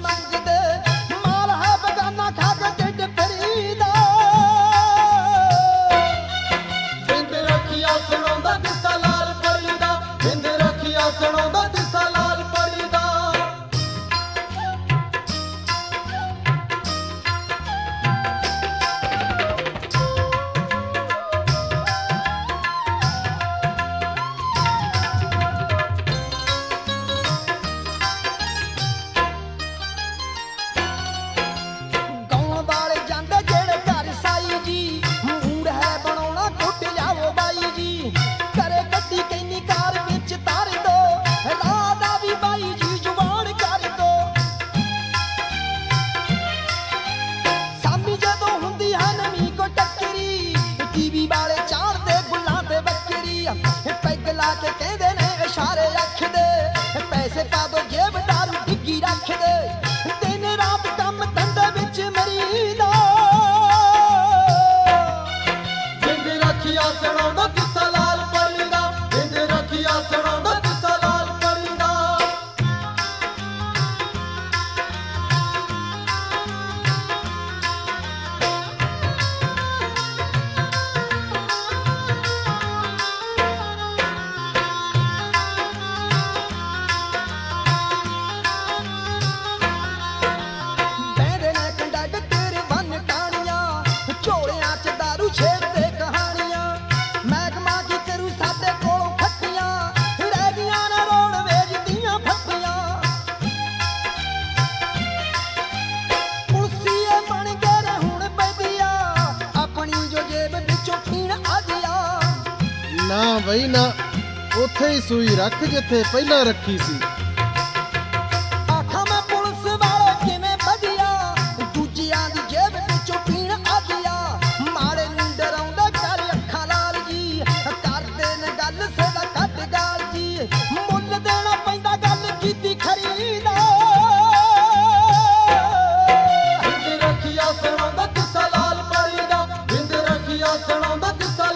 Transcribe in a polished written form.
ਮੰਗਦੇ ਮਾਲ ਹੈ ਬਗਾਨਾ ਖਾ ਕੇ ਢਿੱਡ ਫਰੀਦਾ ਬਿੰਦ ਰੱਖਿਆ ਸੁਣਾਉਂਦਾ ਕਿੱਸਾ ਲਾਲ ਪਰੀ ਦਾ ਬਿੰਦ ਰੱਖਿਆ ਸੁਣਾਉਂਦਾ ਕਿੱਸਾ ਲਾਲ ਪਰੀ ਦਾ ਗਾਉਣ ਵਾਲੇ ਜਾਂਦੇ ਜਿਹੜੇ ਘਰ ਸਾਈ ਜੀ ਮੂਡ ਹੈ ਬਣਾਉਣਾ ਕੁੱਟ ਜਾਵੋ ਬਾਈ ਜੀ ਕਰੇ ਗੱਡੀ ਕੈਨੀ ਕਾਰ ਵਿੱਚ ਤਾਰ ਦੋ ਰਾਹ ਦਾ ਵੀ ਬਾਈ ਜੀ ਜੁਬਾਨ ਕਰ ਦੋ ਸਾਮੀ ਜਦੋਂ ਹੁੰਦੀ ਹੈ ਨਵੀਂ ਕੋ ਟੱਕਰੀ ਟੀਵੀ ਵਾਲੇ ਚਾੜਦੇ ਗੁੱਲਾਂ ਤੇ ਬੱਕਰੀ ਪੈਗ ਲਾ ਕੇ ਕਹਿੰਦੇ ਨੇ ਇਸ਼ਾਰੇ ਰੱਖਦੇ ਪੈਸੇ ਪਾ ਦੋ ਜੇਬ ਦਾਰੂ ਡਿੱਗੀ ਰੱਖਦੇ ਦਿਨ ਰਾਤ ਕੰਮ ਧੰਦੇ ਵਿੱਚ ਮਰੀਦਾ ਬਿੰਦ ਰੱਖਿਆ ਸੁਣਾਉਂਦਾ ਕਿੱਸਾ ਲਾਲ ਪਰੀ ਦਾ ਬਿੰਦ ਰੱਖਿਆ ਸੁਣਾਉਂਦਾ ਕਿੱਸਾ ਲਾਲ ਪਰੀ ਦਾ ਬਹਿੰਦੇ ਨੇ ਕੰਡਕਟਰ ਬੰਨ ਟਾਣੀਆਂ ਝੋਲਿਆਂ 'ਚ ਦਾਰੂ ਛੇੜਦੇ ਕਹਾਣੀਆਂ ਮਹਿਕਮਾ ਕੀ ਕਰੂ ਸਾਡੇ ਕੋਲੋਂ ਖੱਟੀਆਂ ਰਹਿ ਗਈਆਂ ਨੇ ਰੋਡਵੇਜ਼ ਦੀਆਂ ਫੱਟੀਆਂ ਪੁਲਸੀਏ ਬਣ ਗਏ ਨੇ ਹੁਣ ਪੈਦੀਆਂ ਆਪਣੀ ਜੋ ਜੇਬ ਵਿੱਚੋਂ ਪੀਣ ਆਜਿਆ ਨਾ ਬਈ ਨਾ, ਉੱਥੇ ਹੀ ਸੂਈ ਰੱਖ ਜਿੱਥੇ ਪਹਿਲਾਂ ਰੱਖੀ ਸੀ। ਆਖਾਂ ਮੈਂ ਪੁਲਿਸ ਵਾਲੇ ਕਿਵੇਂ ਵਧੀਆ ਦੂਜਿਆਂ ਦੀ ਜੇਬ ਵਿੱਚੋਂ ਪੀਣ ਆਜਿਆ ਮਾਰੇ ਨੂੰ ਡਰਾਉਂਦਾ ਕਰ ਅੱਖਾਂ ਲਾਲ ਜੀ ਕਰਦੇ ਨੇ ਗੱਲ ਸਦਾ ਕੱਢ ਗਾਲ ਜੀ ਮੁੱਲ ਦੇਣਾ ਪੈਂਦਾ ਗੱਲ ਕੀਤੀ ਖਰੀਦਾ ਬਿੰਦ ਰੱਖਿਆ ਸੁਣਾਉਂਦਾ ਕਿੱਸਾ ਲਾਲ ਪਰੀ ਦਾ ਬਿੰਦ ਰੱਖਿਆ ਸੁਣਾਉਂਦਾ ਕਿੱਸਾ